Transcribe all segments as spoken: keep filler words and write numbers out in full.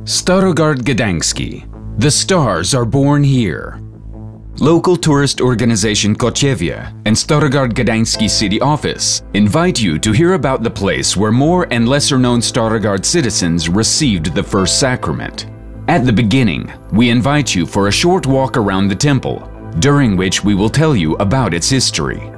Starogard Gdański. The stars are born here. Local tourist organization Koczewia and Starogard Gdański city office invite you to hear about the place where more and lesser-known Starogard citizens received the first sacrament. At the beginning, we invite you for a short walk around the temple, during which we will tell you about its history.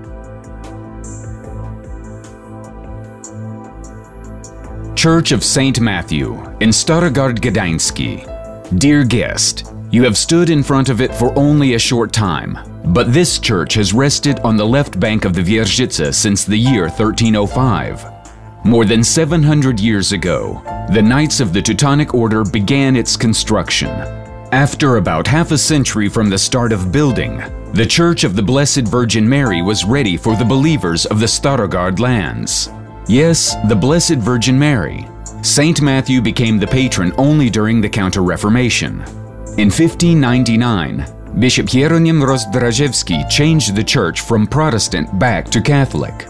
Church of Saint Matthew in Starogard Gdański. Dear guest, you have stood in front of it for only a short time, but this church has rested on the left bank of the Wierzchica since the year thirteen oh five. More than seven hundred years ago, the Knights of the Teutonic Order began its construction. After about half a century from the start of building, the Church of the Blessed Virgin Mary was ready for the believers of the Starogard lands. Yes, the Blessed Virgin Mary. Saint Matthew became the patron only during the Counter-Reformation. In fifteen ninety-nine, Bishop Hieronim Rozdrażewski changed the church from Protestant back to Catholic.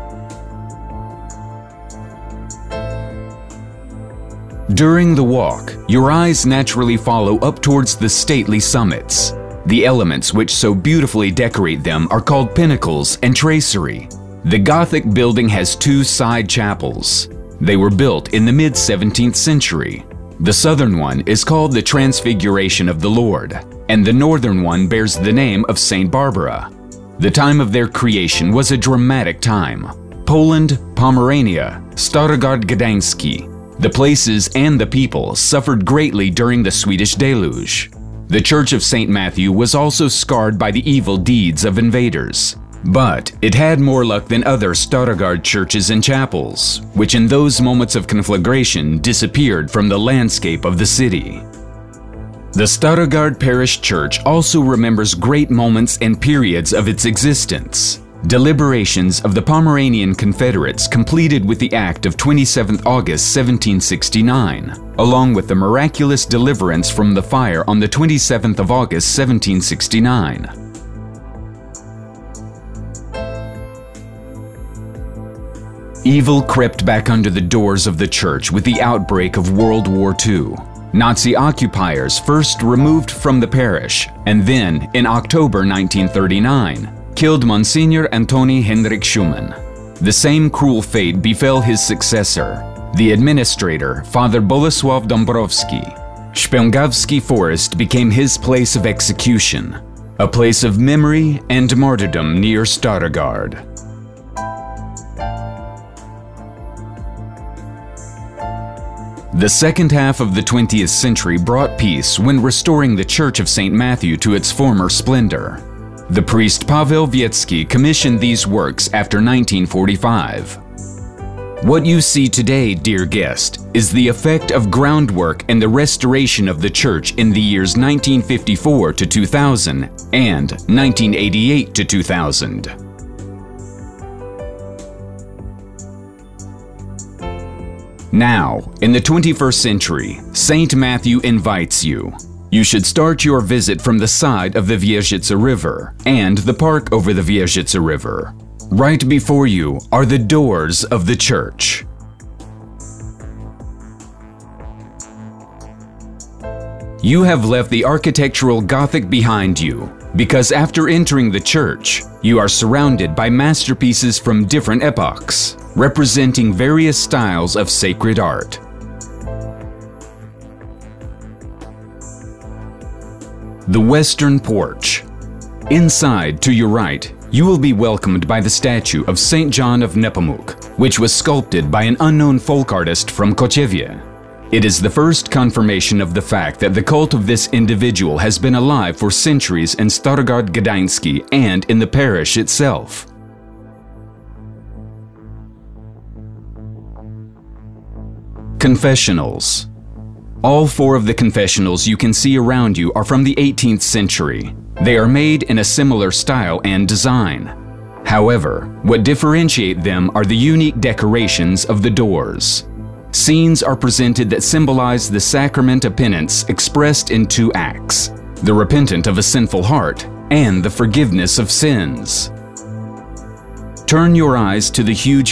During the walk, your eyes naturally follow up towards the stately summits. The elements which so beautifully decorate them are called pinnacles and tracery. The Gothic building has two side chapels. They were built in the mid-seventeenth century. The southern one is called the Transfiguration of the Lord, and the northern one bears the name of Saint Barbara. The time of their creation was a dramatic time. Poland, Pomerania, Starogard Gdański. The places and the people suffered greatly during the Swedish deluge. The Church of Saint Matthew was also scarred by the evil deeds of invaders. But it had more luck than other Starogard churches and chapels, which in those moments of conflagration disappeared from the landscape of the city. The Starogard Parish Church also remembers great moments and periods of its existence. Deliberations of the Pomeranian Confederates completed with the Act of twenty-seventh August seventeen sixty-nine, along with the miraculous deliverance from the fire on the twenty-seventh of August seventeen sixty-nine. Evil crept back under the doors of the church with the outbreak of World War Two. Nazi occupiers first removed from the parish, and then, in October nineteen thirty-nine, killed Monsignor Antoni Henryk Schumann. The same cruel fate befell his successor, the administrator, Father Bolesław Dąbrowski. Szpęgawski Forest became his place of execution, a place of memory and martyrdom near Starogard. The second half of the twentieth century brought peace when restoring the Church of Saint Matthew to its former splendor. The priest Paweł Wiecki commissioned these works after nineteen forty-five. What you see today, dear guest, is the effect of groundwork and the restoration of the church in the years nineteen fifty-four to two thousand and nineteen eighty-eight to two thousand. Now, in the twenty-first century, Saint Matthew invites you. You should start your visit from the side of the Wierzchica River and the park over the Wierzchica River. Right before you are the doors of the church. You have left the architectural Gothic behind you, because after entering the church, you are surrounded by masterpieces from different epochs, representing various styles of sacred art. The Western Porch. Inside, to your right, you will be welcomed by the statue of Saint John of Nepomuk, which was sculpted by an unknown folk artist from Koczewia. It is the first confirmation of the fact that the cult of this individual has been alive for centuries in Starogard Gdański and in the parish itself. Confessionals. All four of the confessionals you can see around you are from the eighteenth century. They are made in a similar style and design. However, what differentiate them are the unique decorations of the doors. Scenes are presented that symbolize the sacrament of penance expressed in two acts: the repentant of a sinful heart and the forgiveness of sins. Turn your eyes to the huge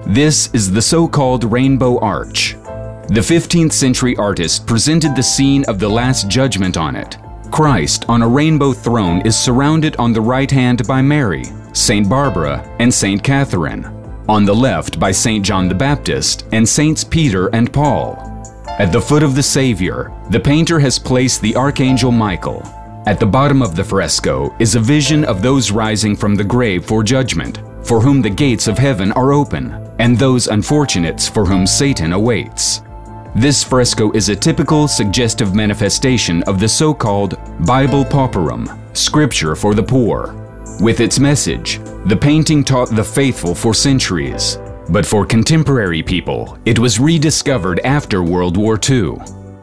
This is the so-called Rainbow Arch. The fifteenth century artist presented the scene of the Last Judgment on it. Christ on a rainbow throne is surrounded on the right hand by Mary, Saint Barbara, and Saint Catherine, on the left by Saint John the Baptist and Saints Peter and Paul. At the foot of the Savior, the painter has placed the Archangel Michael. At the bottom of the fresco is a vision of those rising from the grave for judgment, for whom the gates of heaven are open, and those unfortunates for whom Satan awaits. This fresco is a typical suggestive manifestation of the so-called Bible Pauperum, scripture for the poor. With its message, the painting taught the faithful for centuries, but for contemporary people, it was rediscovered after World War Two.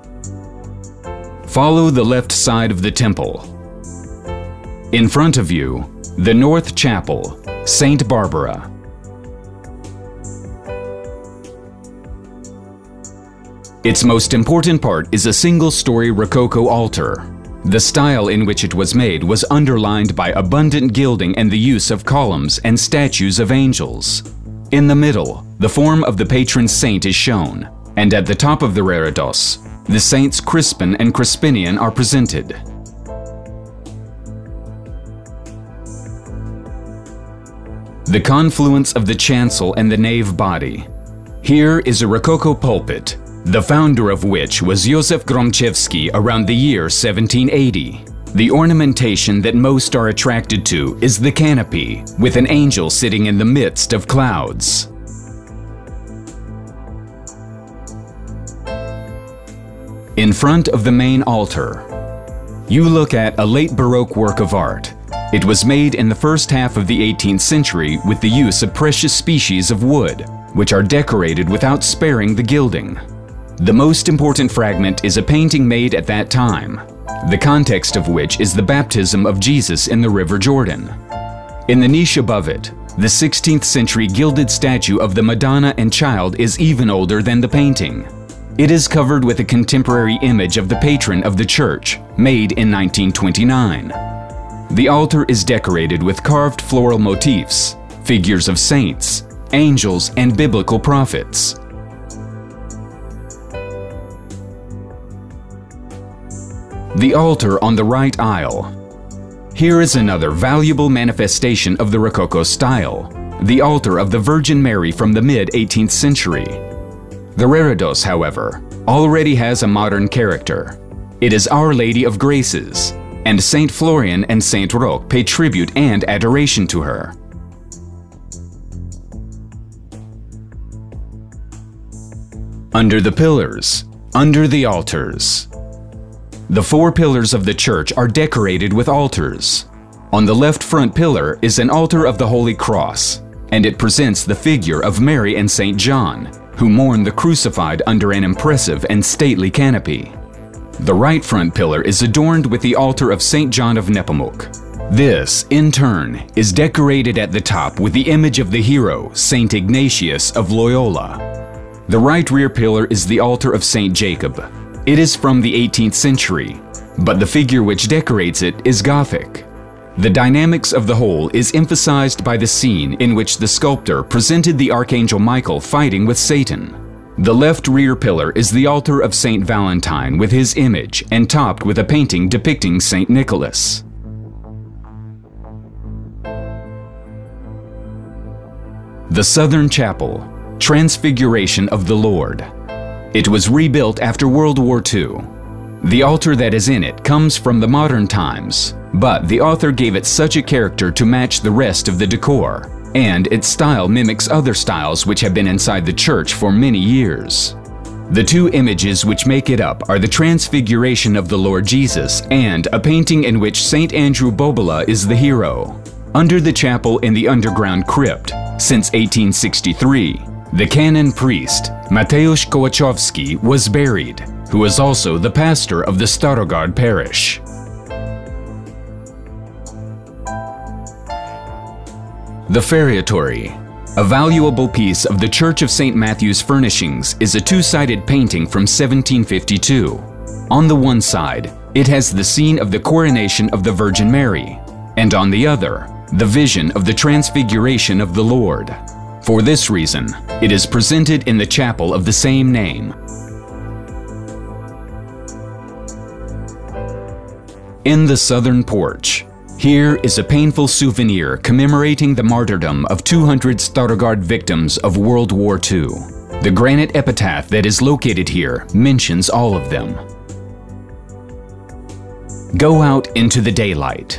Follow the left side of the temple. In front of you, the North Chapel, Saint Barbara. Its most important part is a single-story Rococo altar. The style in which it was made was underlined by abundant gilding and the use of columns and statues of angels. In the middle, the form of the patron saint is shown, and at the top of the reredos, the saints Crispin and Crispinian are presented. The confluence of the chancel and the nave body. Here is a Rococo pulpit, the founder of which was Józef Gromczewski around the year seventeen eighty. The ornamentation that most are attracted to is the canopy, with an angel sitting in the midst of clouds. In front of the main altar, you look at a late Baroque work of art. It was made in the first half of the eighteenth century with the use of precious species of wood, which are decorated without sparing the gilding. The most important fragment is a painting made at that time, the context of which is the baptism of Jesus in the River Jordan. In the niche above it, the sixteenth century gilded statue of the Madonna and Child is even older than the painting. It is covered with a contemporary image of the patron of the church, made in nineteen twenty-nine. The altar is decorated with carved floral motifs, figures of saints, angels, and biblical prophets. The altar on the right aisle. Here is another valuable manifestation of the Rococo style, the altar of the Virgin Mary from the mid-eighteenth century. The reredos, however, already has a modern character. It is Our Lady of Graces, and Saint Florian and Saint Roch pay tribute and adoration to her. Under the pillars, under the altars. The four pillars of the church are decorated with altars. On the left front pillar is an altar of the Holy Cross, and it presents the figure of Mary and Saint John, who mourn the crucified under an impressive and stately canopy. The right front pillar is adorned with the altar of Saint John of Nepomuk. This, in turn, is decorated at the top with the image of the hero, Saint Ignatius of Loyola. The right rear pillar is the altar of Saint Jacob. It is from the eighteenth century, but the figure which decorates it is Gothic. The dynamics of the whole is emphasized by the scene in which the sculptor presented the Archangel Michael fighting with Satan. The left rear pillar is the altar of Saint Valentine with his image and topped with a painting depicting Saint Nicholas. The Southern Chapel, Transfiguration of the Lord. It was rebuilt after World War Two. The altar that is in it comes from the modern times, but the author gave it such a character to match the rest of the decor, and its style mimics other styles which have been inside the church for many years. The two images which make it up are the Transfiguration of the Lord Jesus and a painting in which Saint Andrew Bobola is the hero. Under the chapel in the underground crypt, since eighteen sixty-three, the canon priest, Mateusz Kołachowski, was buried, who was also the pastor of the Starogard parish. The Feriatory, a valuable piece of the Church of Saint Matthew's furnishings, is a two-sided painting from seventeen fifty-two. On the one side, it has the scene of the coronation of the Virgin Mary, and on the other, the vision of the Transfiguration of the Lord. For this reason, It is presented in the chapel of the same name. In the southern porch, here is a painful souvenir commemorating the martyrdom of two hundred Starogard victims of World War Two. The granite epitaph that is located here mentions all of them. Go out into the daylight.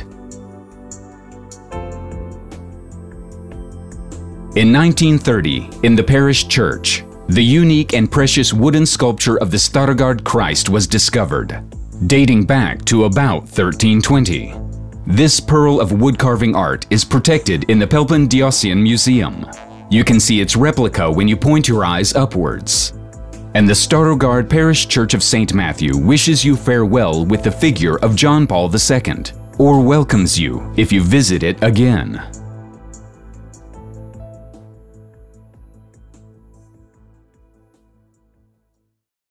In nineteen thirty, in the parish church, the unique and precious wooden sculpture of the Starogard Christ was discovered, dating back to about thirteen twenty. This pearl of wood-carving art is protected in the Pelpin Diocese Museum. You can see its replica when you point your eyes upwards. And the Starogard Parish Church of Saint Matthew wishes you farewell with the figure of John Paul the Second, or welcomes you if you visit it again.